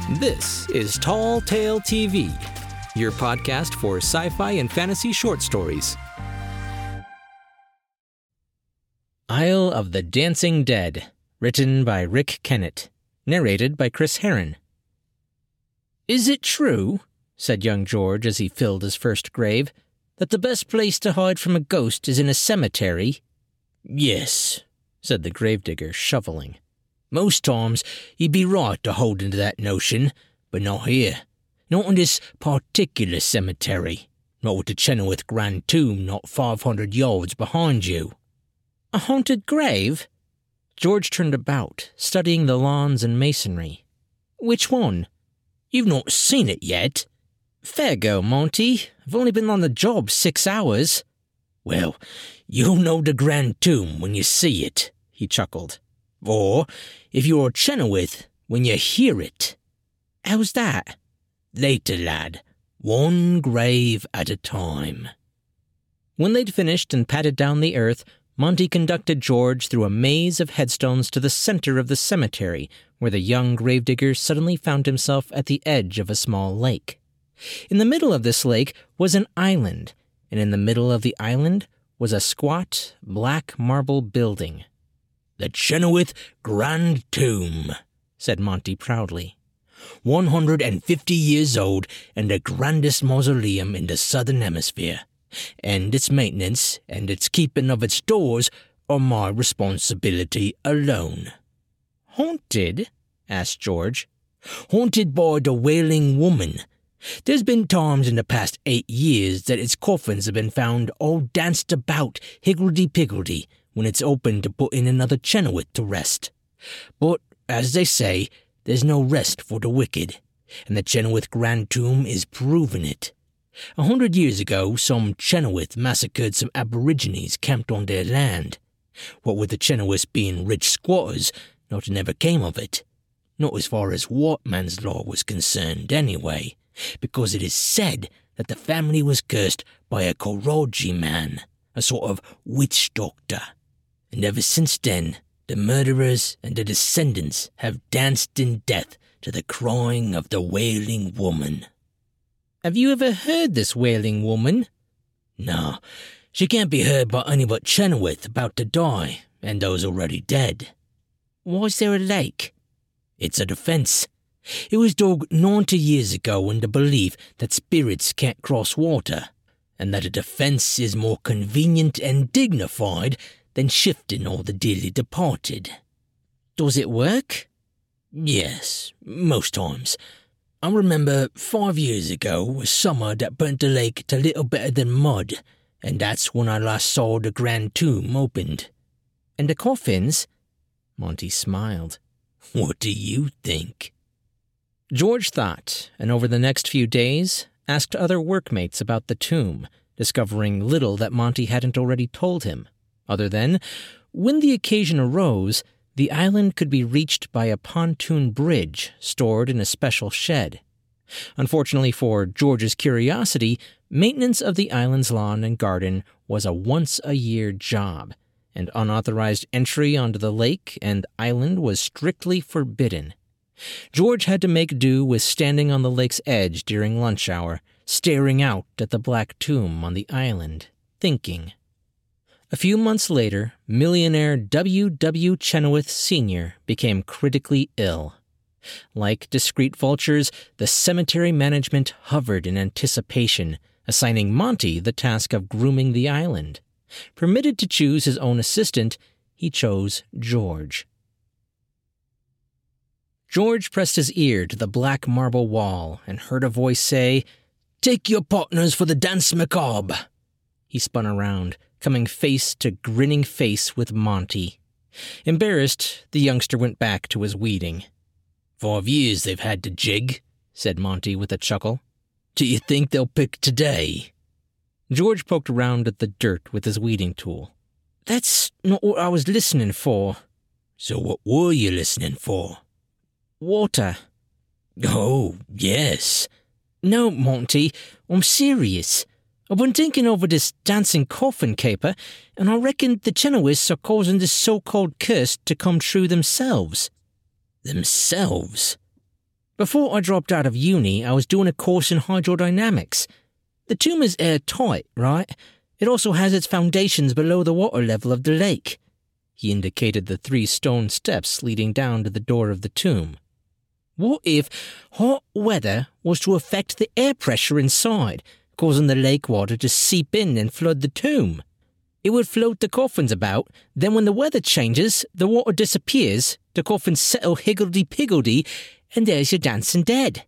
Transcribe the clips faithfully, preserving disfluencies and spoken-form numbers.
This is Tall Tale T V, your podcast for sci-fi and fantasy short stories. Isle of the Dancing Dead, written by Rick Kennett, narrated by Chris Herron. "Is it true," said young George as he filled his first grave, "that the best place to hide from a ghost is in a cemetery?" "Yes," said the gravedigger, shoveling. "Most times you'd be right to hold into that notion, but not here. Not in this particular cemetery. Not with the Chenoweth Grand Tomb not five hundred yards behind you." "A haunted grave?" George turned about, studying the lawns and masonry. "Which one?" "You've not seen it yet?" "Fair go, Monty. I've only been on the job six hours." "Well, you'll know the Grand Tomb when you see it," he chuckled. "Or, if you're Chenoweth, when you hear it." "How's that?" "Later, lad. One grave at a time." When they'd finished and patted down the earth, Monty conducted George through a maze of headstones to the center of the cemetery, where the young gravedigger suddenly found himself at the edge of a small lake. In the middle of this lake was an island, and in the middle of the island was a squat, black marble building. "The Chenoweth Grand Tomb," said Monty proudly. One hundred and fifty years old and the grandest mausoleum in the southern hemisphere. And its maintenance and its keeping of its doors are my responsibility alone." "Haunted?" asked George. "Haunted by the Wailing Woman. There's been times in the past eight years that its coffins have been found all danced about higgledy-piggledy when it's opened to put in another Chenoweth to rest. But, as they say, there's no rest for the wicked, and the Chenoweth Grand Tomb is proving it. A hundred years ago, some Chenoweth massacred some aborigines camped on their land. What with the Chenoweths being rich squatters, nothing ever came of it. Not as far as white man's law was concerned, anyway, because it is said that the family was cursed by a Koroji man, a sort of witch doctor. And ever since then, the murderers and the descendants have danced in death to the crying of the Wailing Woman." "Have you ever heard this Wailing Woman?" "No, she can't be heard by any but Chenoweth about to die, and those already dead." "Why's there a lake?" "It's a defense. It was dug ninety years ago in the belief that spirits can't cross water, and that a defense is more convenient and dignified than shifting all the dearly departed." "Does it work?" "Yes, most times. I remember five years ago a summer that burnt the lake to little better than mud, and that's when I last saw the Grand Tomb opened." "And the coffins?" Monty smiled. "What do you think?" George thought, and over the next few days asked other workmates about the tomb, discovering little that Monty hadn't already told him, other than, when the occasion arose, the island could be reached by a pontoon bridge stored in a special shed. Unfortunately for George's curiosity, maintenance of the island's lawn and garden was a once-a-year job, and unauthorized entry onto the lake and island was strictly forbidden. George had to make do with standing on the lake's edge during lunch hour, staring out at the black tomb on the island, thinking. A few months later, millionaire W. W. Chenoweth Senior became critically ill. Like discreet vultures, the cemetery management hovered in anticipation, assigning Monty the task of grooming the island. Permitted to choose his own assistant, he chose George. George pressed his ear to the black marble wall and heard a voice say, "Take your partners for the dance macabre." He spun around, coming face to grinning face with Monty. Embarrassed, the youngster went back to his weeding. "Five years they've had to jig," said Monty with a chuckle. "Do you think they'll pick today?" George poked around at the dirt with his weeding tool. "That's not what I was listening for." "So what were you listening for?" "Water." "Oh, yes." "No, Monty, I'm serious. I've been thinking over this dancing coffin caper, and I reckon the Chenoweths are causing this so-called curse to come true themselves." "Themselves?" Before I dropped out of uni, I was doing a course in hydrodynamics. The tomb is airtight, right? It also has its foundations below the water level of the lake." He indicated the three stone steps leading down to the door of the tomb. "What if hot weather was to affect the air pressure inside, causing the lake water to seep in and flood the tomb? It would float the coffins about, then when the weather changes, the water disappears, the coffins settle higgledy-piggledy, and there's your dancing dead."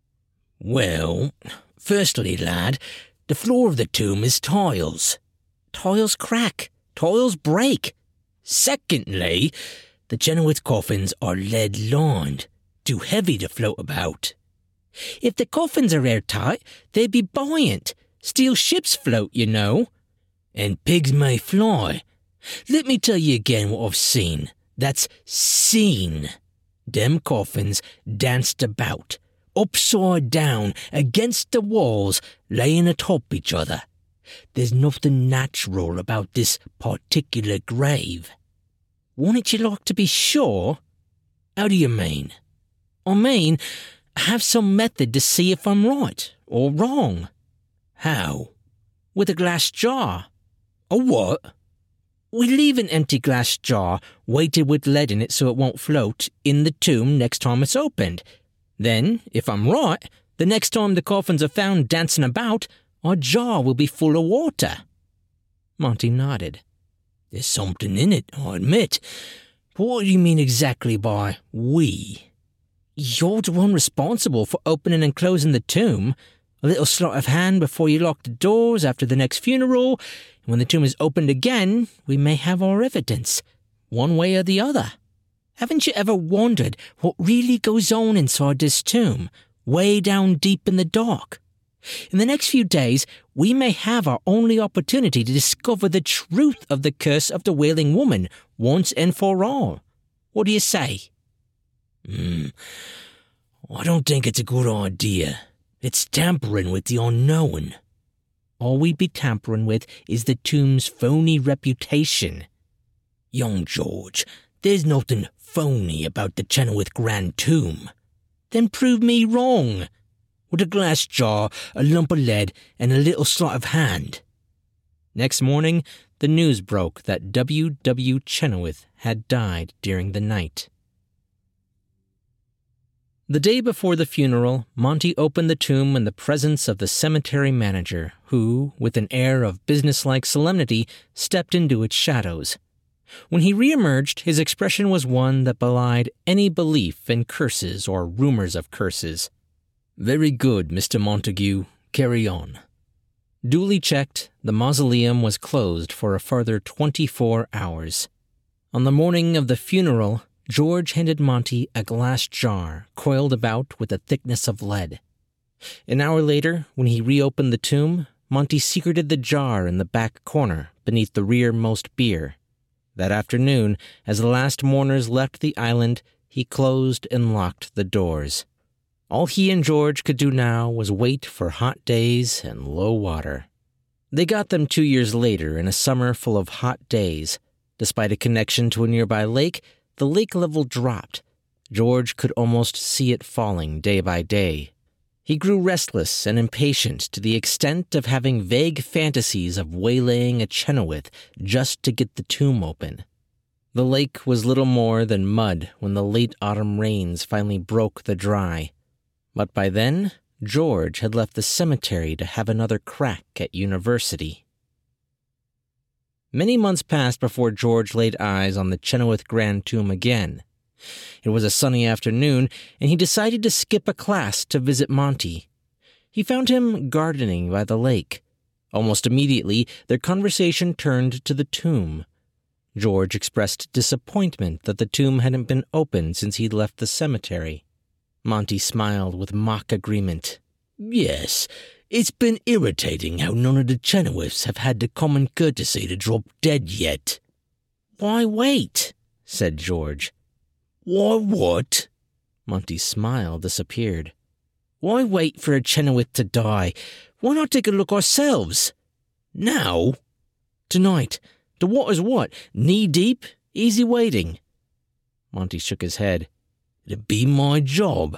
"Well, firstly, lad, the floor of the tomb is tiles. Tiles crack, tiles break. Secondly, the Chenoweth coffins are lead-lined, too heavy to float about. If the coffins are airtight, they'd be buoyant. Steel ships float, you know. And pigs may fly. Let me tell you again what I've seen. That's seen. Them coffins danced about, upside down, against the walls, laying atop each other. There's nothing natural about this particular grave." "Wouldn't you like to be sure?" "How do you mean?" "I mean, have some method to see if I'm right or wrong." "How?" "With a glass jar." "A what?" "We leave an empty glass jar, weighted with lead in it so it won't float, in the tomb next time it's opened. Then, if I'm right, the next time the coffins are found dancing about, our jar will be full of water." Monty nodded. "There's something in it, I admit. But what do you mean exactly by we?" "You're the one responsible for opening and closing the tomb. A little sleight of hand before you lock the doors after the next funeral, and when the tomb is opened again, we may have our evidence, one way or the other. Haven't you ever wondered what really goes on inside this tomb, way down deep in the dark? In the next few days, we may have our only opportunity to discover the truth of the curse of the Wailing Woman, once and for all. What do you say?" Hmm, I don't think it's a good idea. It's tampering with the unknown." "All we'd be tampering with is the tomb's phony reputation." "Young George, there's nothing phony about the Chenoweth Grand Tomb." "Then prove me wrong." "With a glass jar, a lump of lead, and a little sleight of hand." Next morning, the news broke that W. W. Chenoweth had died during the night. The day before the funeral, Monty opened the tomb in the presence of the cemetery manager, who, with an air of businesslike solemnity, stepped into its shadows. When he re-emerged, his expression was one that belied any belief in curses or rumors of curses. "Very good, Mister Montague. Carry on." Duly checked, the mausoleum was closed for a further twenty-four hours. On the morning of the funeral, George handed Monty a glass jar coiled about with a thickness of lead. An hour later, when he reopened the tomb, Monty secreted the jar in the back corner beneath the rearmost bier. That afternoon, as the last mourners left the island, he closed and locked the doors. All he and George could do now was wait for hot days and low water. They got them two years later in a summer full of hot days. Despite a connection to a nearby lake, the lake level dropped. George could almost see it falling day by day. He grew restless and impatient to the extent of having vague fantasies of waylaying a Chenoweth just to get the tomb open. The lake was little more than mud when the late autumn rains finally broke the dry. But by then, George had left the cemetery to have another crack at university. Many months passed before George laid eyes on the Chenoweth Grand Tomb again. It was a sunny afternoon, and he decided to skip a class to visit Monty. He found him gardening by the lake. Almost immediately, their conversation turned to the tomb. George expressed disappointment that the tomb hadn't been opened since he'd left the cemetery. Monty smiled with mock agreement. "Yes, it's been irritating how none of the Chenoweths have had the common courtesy to drop dead yet." "Why wait?" said George. "Why what?" Monty's smile disappeared. "Why wait for a Chenoweth to die? Why not take a look ourselves?" "Now?" "Tonight. The water's what? Knee-deep? Easy waiting." Monty shook his head. "It'd be my job.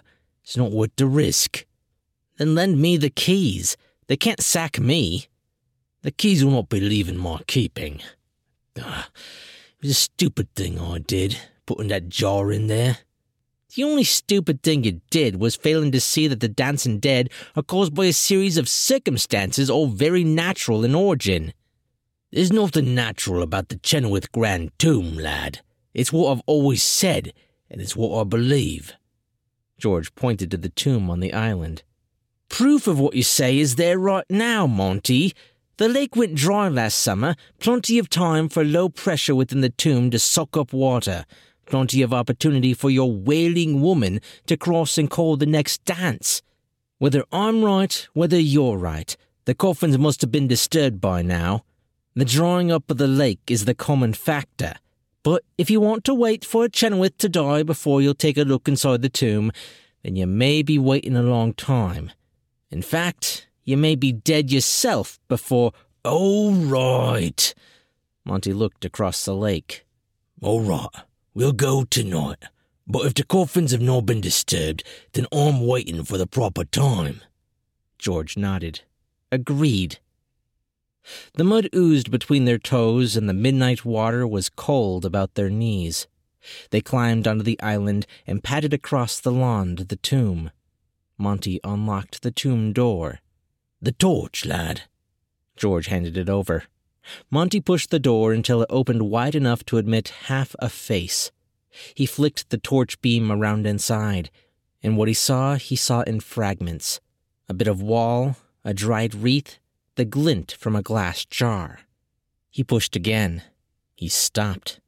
It's not worth the risk." "Then lend me the keys. They can't sack me." "The keys will not be leaving my keeping. Ah, it was a stupid thing I did, putting that jar in there." "The only stupid thing you did was failing to see that the dancing dead are caused by a series of circumstances all very natural in origin." "There's nothing natural about the Chenoweth Grand Tomb, lad. It's what I've always said, and it's what I believe." George pointed to the tomb on the island. "Proof of what you say is there right now, Monty. The lake went dry last summer, plenty of time for low pressure within the tomb to suck up water, plenty of opportunity for your wailing woman to cross and call the next dance. Whether I'm right, whether you're right, the coffins must have been disturbed by now. The drying up of the lake is the common factor. But if you want to wait for a Chenoweth to die before you'll take a look inside the tomb, then you may be waiting a long time. In fact, you may be dead yourself before—" "All right." Monty looked across the lake. "All right, we'll go tonight. But if the coffins have not been disturbed, then I'm waiting for the proper time." George nodded. Agreed. The mud oozed between their toes, and the midnight water was cold about their knees. They climbed onto the island and padded across the lawn to the tomb. Monty unlocked the tomb door. "The torch, lad." George handed it over. Monty pushed the door until it opened wide enough to admit half a face. He flicked the torch beam around inside, and what he saw, he saw in fragments. A bit of wall, a dried wreath, the glint from a glass jar. He pushed again. He stopped.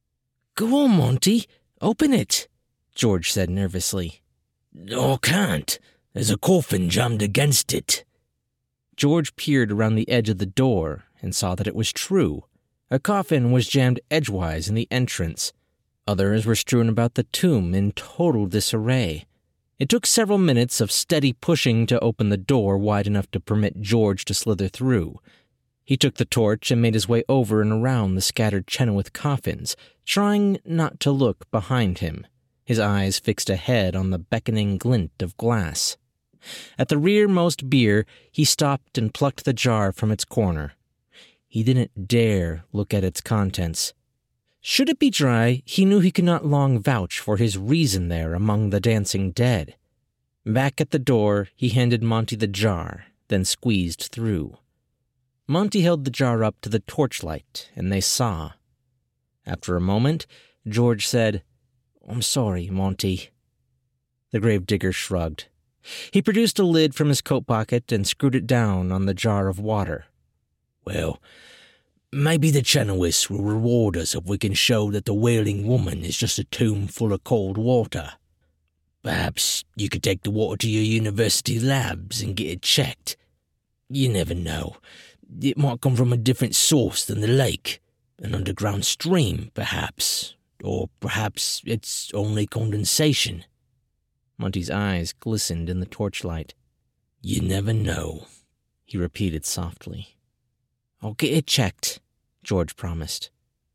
"Go on, Monty. Open it," George said nervously. "I can't. There's a coffin jammed against it." George peered around the edge of the door and saw that it was true. A coffin was jammed edgewise in the entrance. Others were strewn about the tomb in total disarray. It took several minutes of steady pushing to open the door wide enough to permit George to slither through. He took the torch and made his way over and around the scattered Chenoweth coffins, trying not to look behind him, his eyes fixed ahead on the beckoning glint of glass. At the rearmost bier, he stopped and plucked the jar from its corner. He didn't dare look at its contents. Should it be dry, he knew he could not long vouch for his reason there among the dancing dead. Back at the door, he handed Monty the jar, then squeezed through. Monty held the jar up to the torchlight, and they saw. After a moment, George said, "I'm sorry, Monty." The gravedigger shrugged. He produced a lid from his coat pocket and screwed it down on the jar of water. "Well, maybe the Chenoweths will reward us if we can show that the Wailing Woman is just a tomb full of cold water. Perhaps you could take the water to your university labs and get it checked. You never know. It might come from a different source than the lake. An underground stream, perhaps. Or perhaps it's only condensation." Monty's eyes glistened in the torchlight. "You never know," he repeated softly. "I'll get it checked," George promised.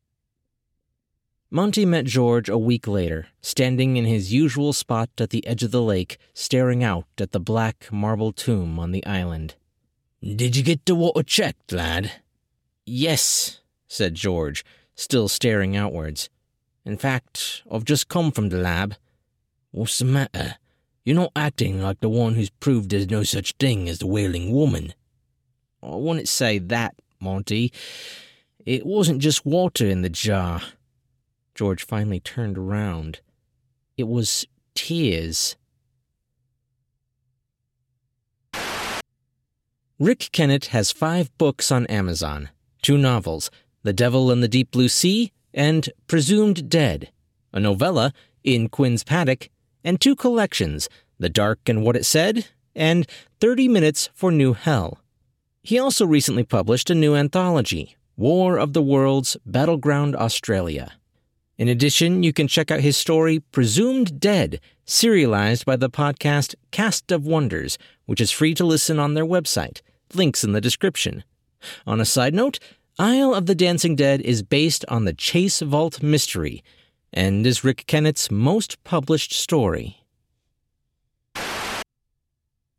Monty met George a week later, standing in his usual spot at the edge of the lake, staring out at the black marble tomb on the island. "Did you get the water checked, lad?" "Yes," said George, still staring outwards. "In fact, I've just come from the lab." "What's the matter? You're not acting like the one who's proved there's no such thing as the Wailing Woman." "I wouldn't say that, Monty. It wasn't just water in the jar." George finally turned around. It was tears. Rick Kennett has five books on Amazon, two novels, The Devil in the Deep Blue Sea and Presumed Dead, a novella, In Quinn's Paddock, and two collections, The Dark and What It Said, and thirty minutes for New Hell. He also recently published a new anthology, War of the Worlds, Battleground Australia. In addition, you can check out his story, Presumed Dead, serialized by the podcast Cast of Wonders, which is free to listen on their website. Links in the description. On a side note, Isle of the Dancing Dead is based on the Chase Vault mystery, and is Rick Kennett's most published story.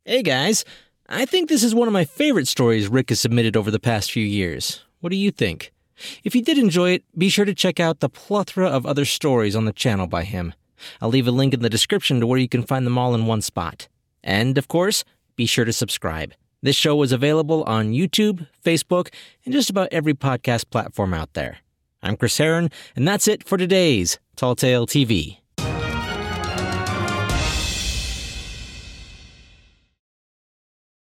Hey guys, I think this is one of my favorite stories Rick has submitted over the past few years. What do you think? If you did enjoy it, be sure to check out the plethora of other stories on the channel by him. I'll leave a link in the description to where you can find them all in one spot. And, of course, be sure to subscribe. This show is available on YouTube, Facebook, and just about every podcast platform out there. I'm Chris Herron, and that's it for today's Tall Tale T V.